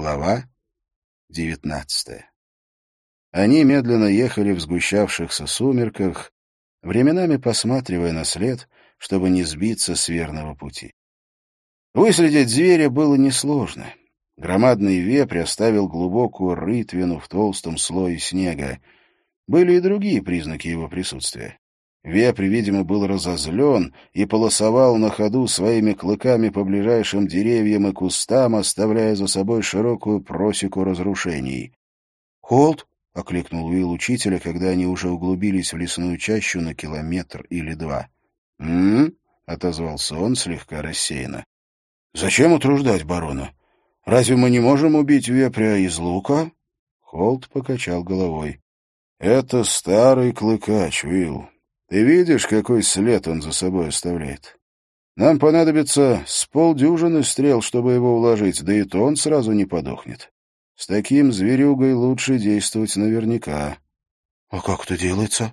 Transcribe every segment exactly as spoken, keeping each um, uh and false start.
Глава девятнадцатая. Они медленно ехали в сгущавшихся сумерках, временами посматривая на след, чтобы не сбиться с верного пути. Выследить зверя было несложно. Громадный вепрь оставил глубокую рытвину в толстом слое снега. Были и другие признаки его присутствия. Вепрь, видимо, был разозлен и полосовал на ходу своими клыками по ближайшим деревьям и кустам, оставляя за собой широкую просеку разрушений. «Холт!» — окликнул Уилл учителя, когда они уже углубились в лесную чащу на километр или два. «М-м-м!» — отозвался он слегка рассеянно. «Зачем утруждать барона? Разве мы не можем убить вепря из лука?» Холт покачал головой. «Это старый клыкач, Уилл. Ты видишь, какой след он за собой оставляет? Нам понадобится с полдюжины стрел, чтобы его уложить, да и то он сразу не подохнет. С таким зверюгой лучше действовать наверняка». «А как это делается?»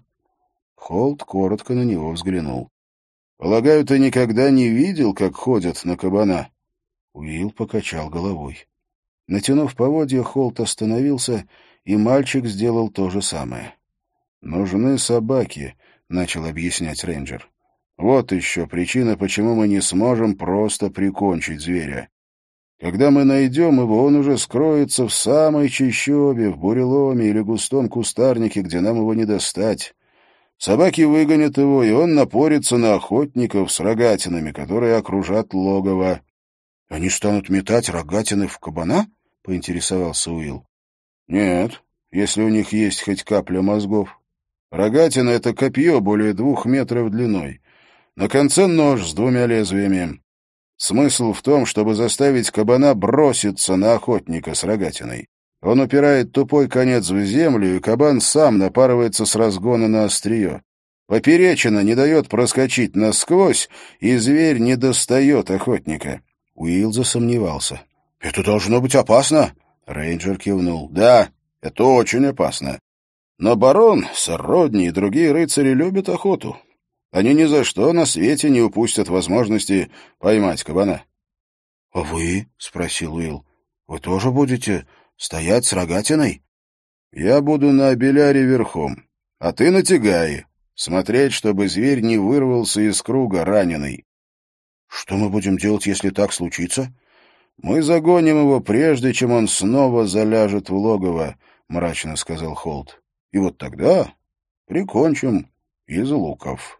Холт коротко на него взглянул. «Полагаю, ты никогда не видел, как ходят на кабана?» Уилл покачал головой. Натянув поводья, Холт остановился, и мальчик сделал то же самое. «Нужны собаки», — начал объяснять рейнджер. «Вот еще причина, почему мы не сможем просто прикончить зверя. Когда мы найдем его, он уже скроется в самой чащобе, в буреломе или густом кустарнике, где нам его не достать. Собаки выгонят его, и он напорится на охотников с рогатинами, которые окружат логово». «Они станут метать рогатины в кабана?» — поинтересовался Уилл. «Нет, если у них есть хоть капля мозгов. Рогатина — это копье более двух метров длиной. На конце нож с двумя лезвиями. Смысл в том, чтобы заставить кабана броситься на охотника с рогатиной. Он упирает тупой конец в землю, и кабан сам напарывается с разгона на острие. Поперечина не дает проскочить насквозь, и зверь не достает охотника». Уилл засомневался. «Это должно быть опасно?» Рейнджер кивнул. «Да, это очень опасно. Но барон, сэр Родни и другие рыцари любят охоту. Они ни за что на свете не упустят возможности поймать кабана». «А вы?» — спросил Уилл. «Вы тоже будете стоять с рогатиной?» «Я буду на Беляре верхом, а ты на Тягае. Смотреть, чтобы зверь не вырвался из круга раненый». «Что мы будем делать, если так случится?» «Мы загоним его, прежде чем он снова заляжет в логово», — мрачно сказал Холт. «И вот тогда прикончим из луков».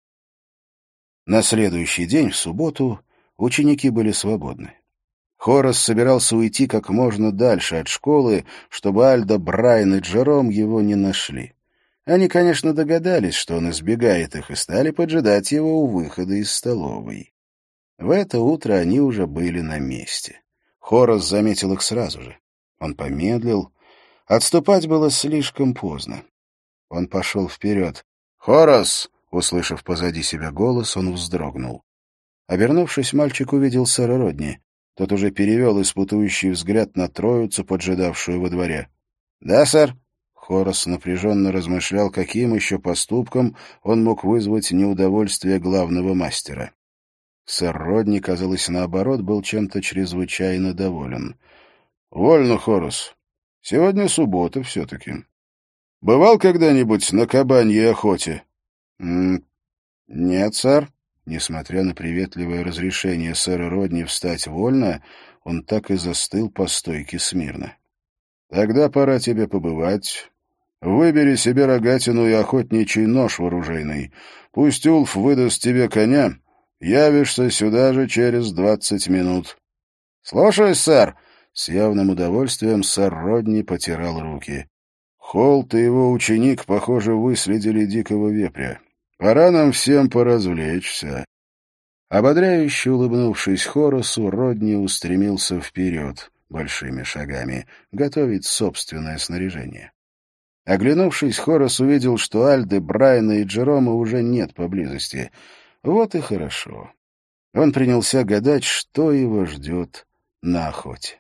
На следующий день, в субботу, ученики были свободны. Хорас собирался уйти как можно дальше от школы, чтобы Альда, Брайан и Джером его не нашли. Они, конечно, догадались, что он избегает их, и стали поджидать его у выхода из столовой. В это утро они уже были на месте. Хорас заметил их сразу же. Он помедлил. Отступать было слишком поздно. Он пошел вперед. «Хорас!» — услышав позади себя голос, он вздрогнул. Обернувшись, мальчик увидел сэра Родни. Тот уже перевел испытующий взгляд на троицу, поджидавшую во дворе. «Да, сэр?» Хорас напряженно размышлял, каким еще поступком он мог вызвать неудовольствие главного мастера. Сэр Родни, казалось, наоборот, был чем-то чрезвычайно доволен. — Вольно, Хорас. Сегодня суббота все-таки. Бывал когда-нибудь на кабаньей охоте? — Нет, сэр. Несмотря на приветливое разрешение сэра Родни встать вольно, он так и застыл по стойке смирно. — Тогда пора тебе побывать. Выбери себе рогатину и охотничий нож вооружейный. Пусть Улф выдаст тебе коня. Явишься сюда же через двадцать минут. — Слушаюсь, сэр. С явным удовольствием сэр Родни потирал руки. Холт и его ученик, похоже, выследили дикого вепря. Пора нам всем поразвлечься. Ободряюще улыбнувшись Хорасу, Родни устремился вперед большими шагами, готовить собственное снаряжение. Оглянувшись, Хорас увидел, что Альды, Брайана и Джерома уже нет поблизости. Вот и хорошо. Он принялся гадать, что его ждет на охоте.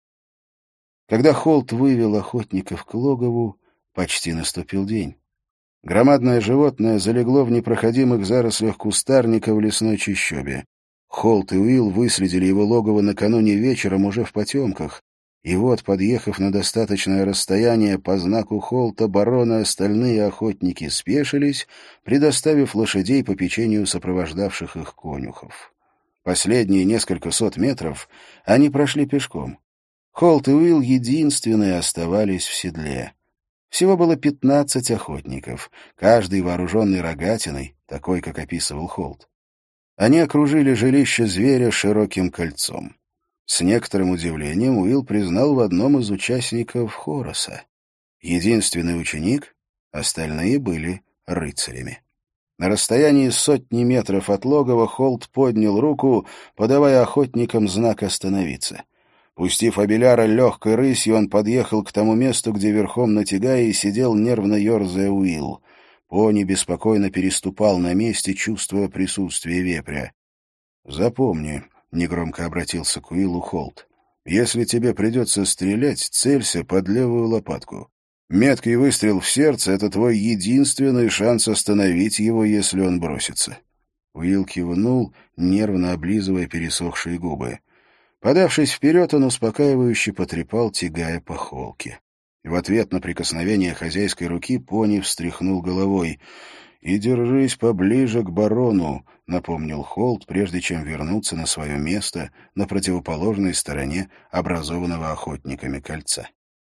Когда Холт вывел охотников к логову, почти наступил день. Громадное животное залегло в непроходимых зарослях кустарника в лесной чащобе. Холт и Уилл выследили его логово накануне вечером уже в потемках. И вот, подъехав на достаточное расстояние, по знаку Холта барон и остальные охотники спешились, предоставив лошадей попечению сопровождавших их конюхов. Последние несколько сот метров они прошли пешком. Холт и Уилл единственные оставались в седле. Всего было пятнадцать охотников, каждый вооруженный рогатиной, такой, как описывал Холт. Они окружили жилище зверя широким кольцом. С некоторым удивлением Уилл признал в одном из участников Хороса. Единственный ученик, остальные были рыцарями. На расстоянии сотни метров от логова Холт поднял руку, подавая охотникам знак «остановиться». Пустив Абеляра легкой рысью, он подъехал к тому месту, где верхом на тягае сидел, нервно ерзая, Уилл. Пони беспокойно переступал на месте, чувствуя присутствие вепря. «Запомни», — негромко обратился к Уиллу Холт, — «если тебе придется стрелять, целься под левую лопатку. Меткий выстрел в сердце — это твой единственный шанс остановить его, если он бросится». Уилл кивнул, нервно облизывая пересохшие губы. Подавшись вперед, он успокаивающе потрепал тягая по холке. В ответ на прикосновение хозяйской руки пони встряхнул головой. «И держись поближе к барону», — напомнил Холт, прежде чем вернуться на свое место на противоположной стороне образованного охотниками кольца.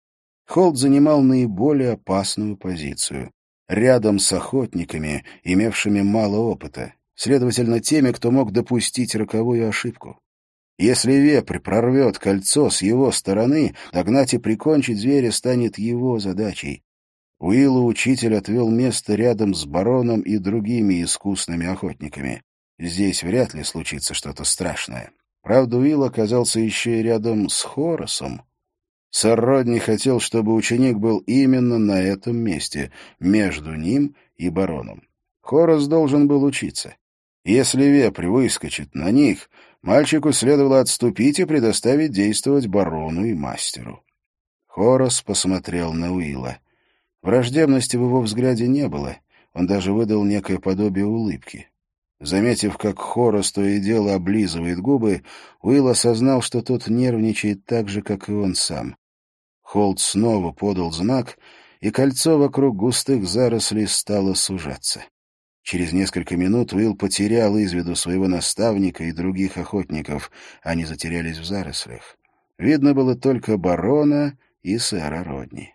Холт занимал наиболее опасную позицию. Рядом с охотниками, имевшими мало опыта, следовательно, теми, кто мог допустить роковую ошибку. Если вепрь прорвет кольцо с его стороны, догнать и прикончить зверя станет его задачей. Уиллу учитель отвел место рядом с бароном и другими искусными охотниками. Здесь вряд ли случится что-то страшное. Правда, Уилл оказался еще и рядом с Хоросом. Сэр Родни хотел, чтобы ученик был именно на этом месте, между ним и бароном. Хорос должен был учиться. Если вепрь выскочит на них, мальчику следовало отступить и предоставить действовать барону и мастеру. Хорос посмотрел на Уилла. Враждебности в его взгляде не было, он даже выдал некое подобие улыбки. Заметив, как Хорос то и дело облизывает губы, Уилл осознал, что тот нервничает так же, как и он сам. Холт снова подал знак, и кольцо вокруг густых зарослей стало сужаться. Через несколько минут Уилл потерял из виду своего наставника и других охотников. Они затерялись в зарослях. Видно было только барона и сэра Родни.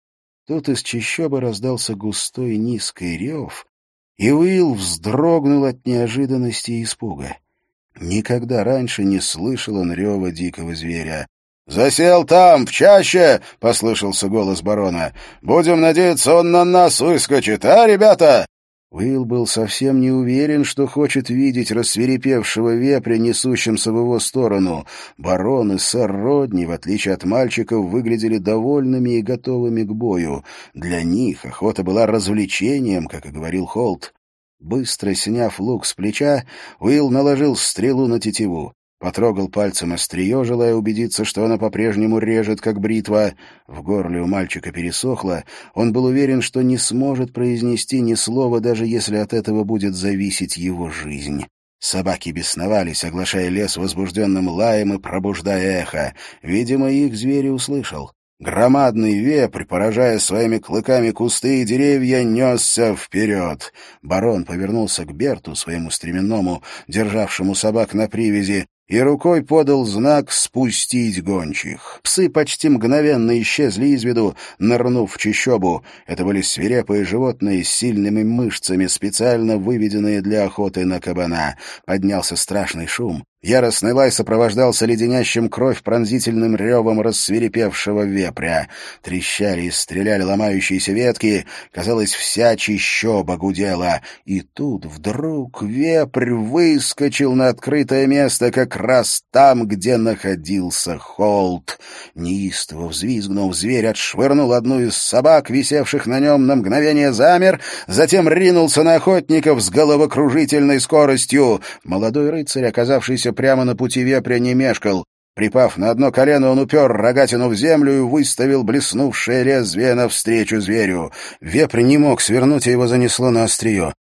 Тут из чащобы раздался густой низкий рев, и Уилл вздрогнул от неожиданности и испуга. Никогда раньше не слышал он рева дикого зверя. «Засел там, в чаще!» — послышался голос барона. «Будем надеяться, он на нас выскочит, а, ребята?» Уилл был совсем не уверен, что хочет видеть рассвирепевшего вепря, несущимся в его сторону. Барон и сэр Родни, в отличие от мальчиков, выглядели довольными и готовыми к бою. Для них охота была развлечением, как и говорил Холт. Быстро сняв лук с плеча, Уилл наложил стрелу на тетиву. Потрогал пальцем острие, желая убедиться, что она по-прежнему режет, как бритва. В горле у мальчика пересохло. Он был уверен, что не сможет произнести ни слова, даже если от этого будет зависеть его жизнь. Собаки бесновались, оглашая лес возбужденным лаем и пробуждая эхо. Видимо, их зверь услышал. Громадный вепрь, поражая своими клыками кусты и деревья, несся вперед. Барон повернулся к Берту, своему стременному, державшему собак на привязи, и рукой подал знак «спустить гончих». Псы почти мгновенно исчезли из виду, нырнув в чащобу. Это были свирепые животные с сильными мышцами, специально выведенные для охоты на кабана. Поднялся страшный шум. Яростный лай сопровождался леденящим кровь пронзительным ревом рассвирепевшего вепря. Трещали и стреляли ломающиеся ветки. Казалось, вся чащоба гудела. И тут вдруг вепрь выскочил на открытое место как раз там, где находился Холт. Неистово взвизгнув, зверь отшвырнул одну из собак, висевших на нем, на мгновение замер, затем ринулся на охотников с головокружительной скоростью. Молодой рыцарь, оказавшийся прямо на пути вепря, не мешкал. Припав на одно колено, он упер рогатину в землю и выставил блеснувшее лезвие навстречу зверю. Вепрь не мог свернуть, а его занесло на острие.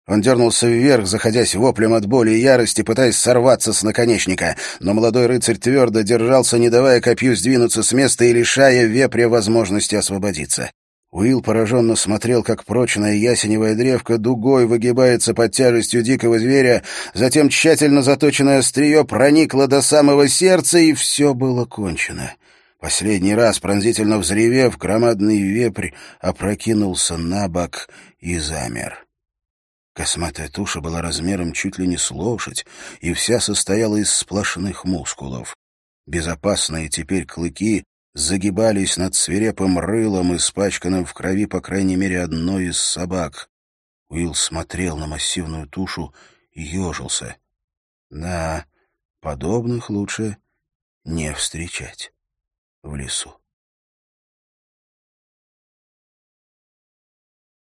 Он дернулся вверх, заходясь воплем от боли и ярости, пытаясь сорваться с наконечника, но молодой рыцарь твердо держался, не давая копью сдвинуться с места и лишая вепря возможности освободиться. Уилл пораженно смотрел, как прочная ясеневая древко дугой выгибается под тяжестью дикого зверя, затем тщательно заточенное острие проникло до самого сердца, и все было кончено. Последний раз, пронзительно взревев, громадный вепрь опрокинулся на бок и замер. Косматая туша была размером чуть ли не с лошадь и вся состояла из сплошных мускулов. Безопасные теперь клыки загибались над свирепым рылом, испачканным в крови, по крайней мере, одной из собак. Уилл смотрел на массивную тушу и ежился. Да, подобных лучше не встречать в лесу.